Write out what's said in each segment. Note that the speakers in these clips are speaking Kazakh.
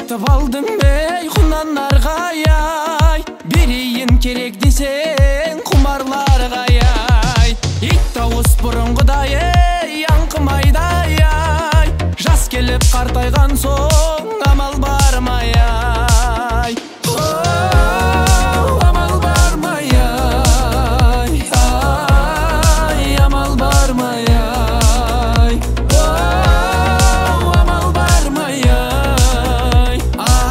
сатып алдың бей құнан арғай, берейін керек десең құмарларға ай. Ит дауыс бұрынғыдай аңқымайдай ай, жас келіп қартайған соң амал бармай ай. Амал бармай ай, амал бармай ай, амал бармай ай,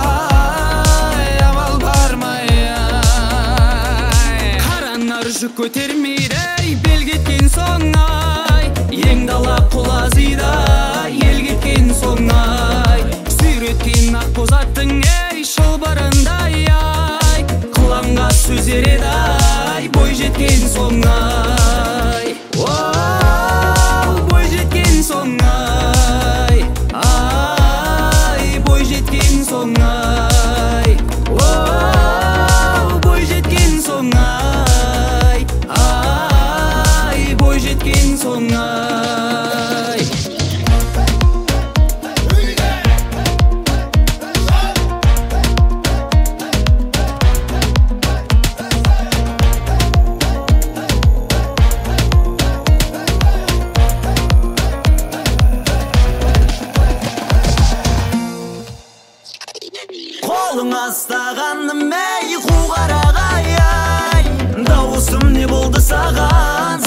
амал бармай ай. Қаранар жүк көтермейді бел кеткен соң ай, ең дала құлазида ел кеткен соң ай. Сүйреткен ақ боз аттың шылбырындай ай, қылаңға сөз ереді ай, бой жеткен соң ай. Бой жеткен соң ай, бой жеткен соң ай, бой жеткен соң ай, бой жеткен соң ай. Қолың астағаным қу қарағай ай, дауысым не болды саған